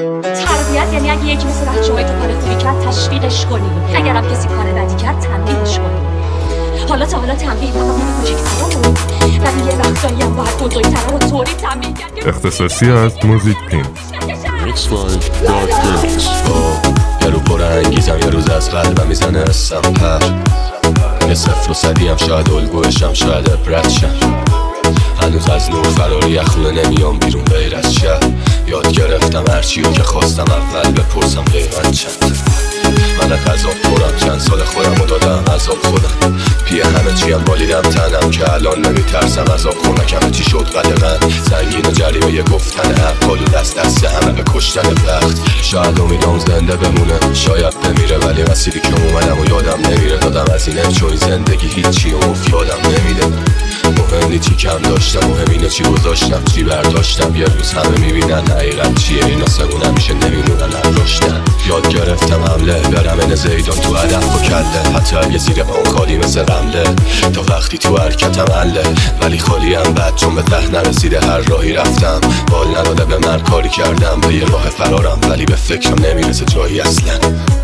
تربیت یعنی اگه یکی مثل بچه‌های تو کار خوبی کرد تشویقش کنی، اگرم کسی کار بدی کرد تنبیهش کنی. حالا تا حالا تنبیه فقط این کوچیک‌ترا بود، ولی یه وقتایی هم باید بزرگ‌ترا رو طوری تنبیه کرد. اختصاصی از موزیک پین Mixed by Dark Remix. یه رو پر انگیزم، یه روز از قلبم میزنه اسم پر. یه صفر و صدیم شاید الگوشم، شاید ابرتشم. هنوز از نور فراری خونه نمیام بیرون غیر از شب. یاد گرفتم هرچیو که خواستم اول بپرسم قیمت چند. من عذاب خورم، چند سال خودم رو دادم عذاب خودم. پیه همه چیم بالیدم تنم که الان نمیترسم عذاب خونک. همه چی شد قدغن سنگین و جریمه گفتن حق، کالو دست همه به کشتن وقت. شاید امیدام زنده بمونه، شاید بمیره، ولی مسیری که اومدم و یادم نمیره. دادم از اینه چون زندگی هیچی و یادم نمیده. مهم نی چی کم داشتم، مهم اینه چی گذاشتم، چی برداشتم. یه روز همه میبینن حقیقت چیه، اینا سمون همیشه نمیمونن هم داشتن. یاد گرفتم حمله برم این زیدان تو هدف و کله، حتی یه زیر پاون خالی مثل رمله. تا وقتی تو حرکتم حله، ولی خالی هم بد چون به ته نرسیده. هر راهی رفتم بال نداده به من، کاری کردم به یه راه فرارم، ولی به فکرم نمیرسه جایی اصلا.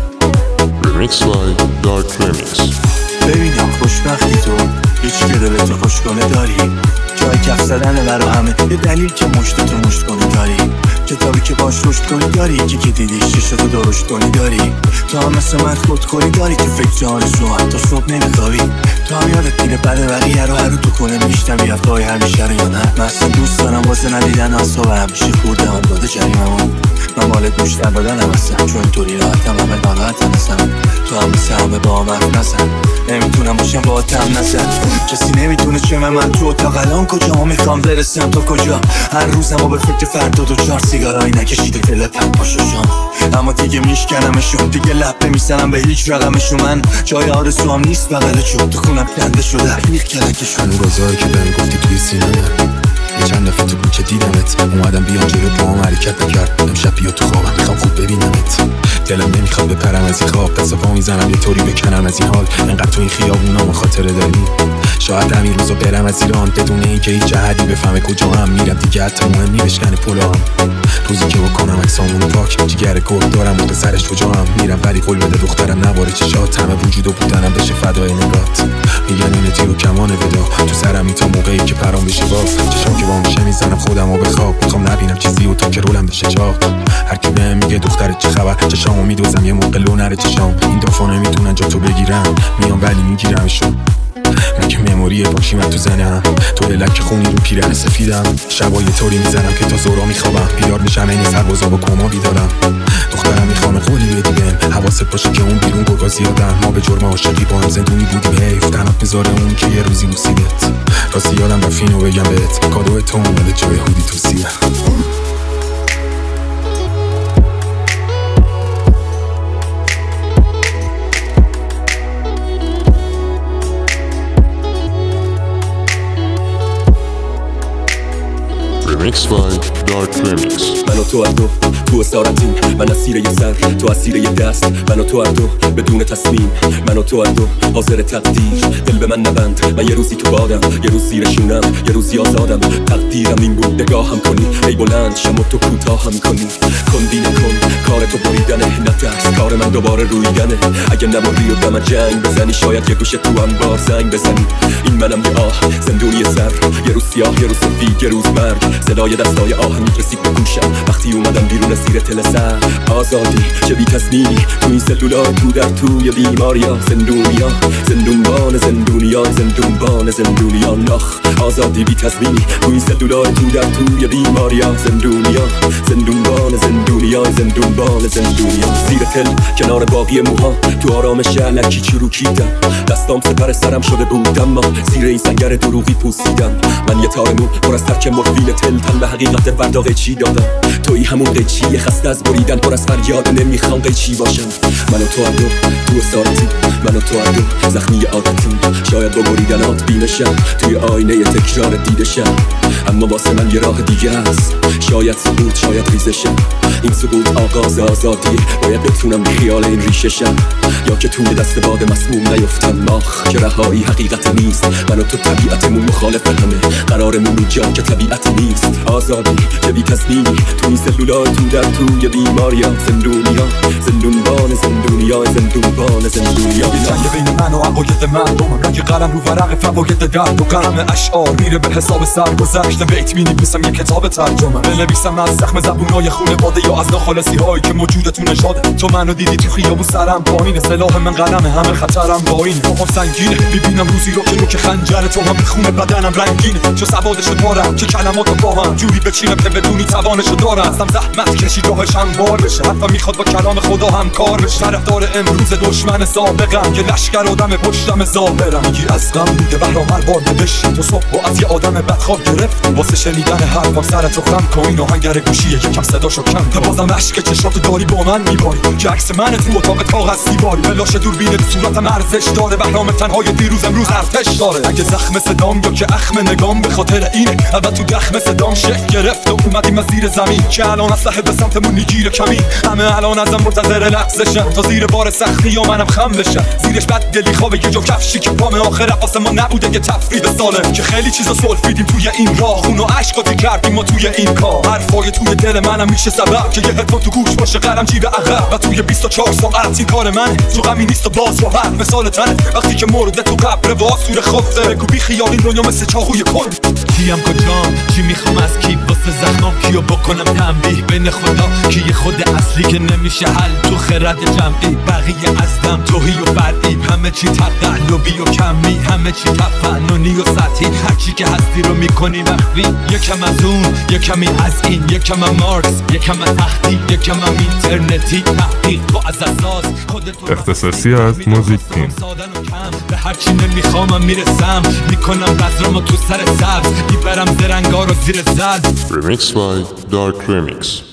Remix by Dark Remix. ببینم خوشبختی تو هیچ که دلتو خوش کنه داری، جای کف زدنه برا همه، یه دلیل که مشتتو مشت کنی داری، کتابی که باش رشد کنی داری، یکی که دیدیش چشتو درشت کنی داری. تو هم مثل من خودخوری داری، تو فکر آرزو حتی صبح نمیخوابی. تو هم یادت میره بده بقیه رو هر رو تو کنه میشتم یه هفته‌های همیشه رو یا نه. من اصلا دوست دارم واسه ندیدن اصاب همیشه خوردم هم داده جریممون. من مالت بیشتر دادنم هستم چون اینطوری راحتم همه ناراحتم هستم. تو هم مثل همه با هم حرف نزن، نمیتونم باشم با تم نزن. کسی نمیتونه چه من تو اتاق الان کجا میخوام برسم تا کجا. هر روزم به فکر فردا دو چار سیگارایی نکشیده تلپم پاشوشم، اما دیگه میشکنمشون، دیگه لب نمیزنم به هیچ رقمشون. من جای آرزو هم نیست بغل چوب، تو خونم کنده شده میخ کلکشون. اون روزایی که بهم گفتی توی سینمه، یه چند دفعه تو کوچه دیدمت، اومدم بیام جلو پاهم حرکت نکرد. امشب بیا تو خوابم میخوام خوب ببینمت، دلم نمیخواد بپرم از این خواب. دست پا میزنم یه طوری بکنم از این حال، انقدر تو این خیابونا مخاطره داری. شاید همین روزا برم از ایران بدون اینکه هیچ جهتی بفهمه کجا هم میرم، دیگه حتی مهم نی بشکنه پلام. روزی که بکنم عکسامونو پاک، جیگر گرد دارم و به سرش شجاعم. میرم ولی قول بده دخترم نباره چشات، همه وجود و بودنم بشه فدای نگات. میگن اینه تیر و کمان ودا تو سرم این تا موقعی که پرام بشه باف. چشام که با میشه میزنم خودم و به خواب، میخوام نبینم چیزی و تا که رولم بشه چاق. هر کی بهم میگه دخترت چه خبر، چشامو میدوزم یه موقع لو نره چشام. این دافا نمیتونن جا تو بگیرم، میام ولی میگیرمشون. من که مموری باشی من تو زنم، تو لک خونی رو پیرن سفیدم. شبا یه طوری میزنم که تا زورا میخوابم، بیدار میشم این سربازا با کما بیدارم. دخترم میخوام قولی بدی بهم، حواست باشه که اون بیرون گرگا زیادن. ما به جرم عاشقی با هم زندونی بودیم، حیف تنات بذاره اون که یه روزی بوسیدت. راستی یادم رفت اینو بگم بهت، کادو تو اومده جای هودی تو سیه. Remix by Dark Remix. من و تو هر دو تو اسارتیم، من اسیر یه سر تو اسیر یه دست. من و تو هر دو بدون تصمیم، من و تو هر دو حاضر تقدیر. دل به من نبند، من یه روزی تو بادم، یه روز زیرشونم، یه روزی آزادم. تقدیرم این بود نگاهم کنی، ای بلند شم و تو کوتاهم کنی. کندی نکن کار تو بریدنه، نترس کار من دوباره رویدنه. اگه نماری و دم جنگ بزنی، شاید یه گوشه تو انبار زنگ بزنی. این منم یه آه زندونی سر، یه روز سیاه یه روز سفید یه روز مرگ. صدای دستای آهن رسید به گوشم وقتی اومدم بیرون زیر تل سر. آزادی چه بی تصمیمی تو این سلولای تو در توی بیماریا. زندونیا زندونبان زندونیا، زندونبان زندونیا نخ. آزادی بی تصمیمی تو این سلولای تو در توی بیماریا. زندونیا زندونبان زندونیا، زندونبان زندونیا. زیر تل کنار باقی موها تو آرامش علکی چروکیدم. دستام سپر سرم شده بودم، ما زیر این سنگر دروغی پوسیدم. من یه تار مو پر از ترک مورفین تل، تن به حقیقت فردا قیچی دادم. توی همون قیچی خسته از بریدن، پر از فریاد نمیخوام قیچی باشم. من و تو هر دو تو اسارتی، من و تو هر دو زخمی عادتیم. شاید با بریدنات بیمشم، توی آینه تکرار دیدشم. اما واسه من یه راه دیگه هست، شاید سقوط شاید ریزشم. این سقوط آغاز آزادی باید بتونم بی خیال این ریشه شم، یا که توی دست باد مسموم نیفتم. ماخ که رهایی حقیقت نیست، من و تو طبیعتمون مخالف همه، قرارمون اینجا که طبیعت نیست. آزادی که بی تصمیمی توی سلولای تو در توی بیماریا، زندونیا زندونبان زندونیا زندونبان زندونیا. جنگ بین من و عقاید مردم، رنگ قلم رو ورق فواید درد و قلم اشعار میره به حساب سرگذشت. بیت می‌نویسم یه کتاب ترجمه، بنویسم از زخم زبونای خونواده یا از ناخالصی هایی که موجودتون نشاده. تو منو دیدی تو خیابون سرم پایینه، سلاح من قلمه، همه خطرم با اینه. روحم سنگینه، میبینم روزی رو که نوک خنجر تو هم میخونه، بدنم رنگینه چو سوادشو دارم که کلماتو با هم جوری بچینم که بدونی توانشو دارم. هستم زحمت کشی راهش هموار بشه، حتی میخواد با کلام خدا هم کار بشه. طرفدار امروز دشمن سابقم، یه لشکر آدم پشتم ظاهرم. میگی از غم بوده بهرامر باد بشی، تو صبح و از یه آدم بدخواب گرفت واسه شنیدن حرفم سرتو خم کن. این آهنگر گوشیه یکم صداشو کم کن، بازم عشق چشاتو داری با من میباری که عکس من تو اتاق کاغذ دیواری. فلاش دوربین تو صورتم ارزش داره، بهرام تنهای دیروز امروز ارتش داره. اگه زخم صدام یا که اخم نگام به خاطر اینه، اول تو دخم صدام شکل گرفت و اومدیم از زیر زمین که الان از صاحب سمتمون میگیره کمین. همه الان ازم منتظر لحظشن تا زیر بار سختی یا منم خم بشم. زیرش بد دلی خوابه یه جو کفشی که پام آخر واسه ما نبوده یه تفرید ساله، که خیلی چیزا سولفیدیم توی این راه، خون و عشقاتی کردیم ما توی این کار. حرفای توی دل منم میشه سبب که یه هدفون تو گوش باشه، قلم جیب عقب و توی 24 ساعت این کار من. تو غمی نیست و باز با هر مثال تنه، وقتی که مرده تو قبر و آسور خفته. بگو بی خیال این دنیا مثل چاقوی کن. کیم کجام، چی میخوام از کی، واسه زخمام کیو بکنم تنبیه. بین خدا که یه خود اصلی که نمیشه حل تو خرد جمعی. بقیه ازدم توهی و فرعی، همه چی تقلبی و کمی، همه چی تفننی و سطحی. هرچی که هستی رو میکنی مخفی، یکم از اون یکمی از این، یکم از مارکس یکم از تحقیق، یکم از اینترنتی تحقیق. تو از اساس خودتو اختصاصی از موزیک تیم. به هرچی نمیخوامم میرسم، میکنم بذرامو تو سر سبز، میبرم زرنگا رو زیر زد. Remixed by Dark Remix.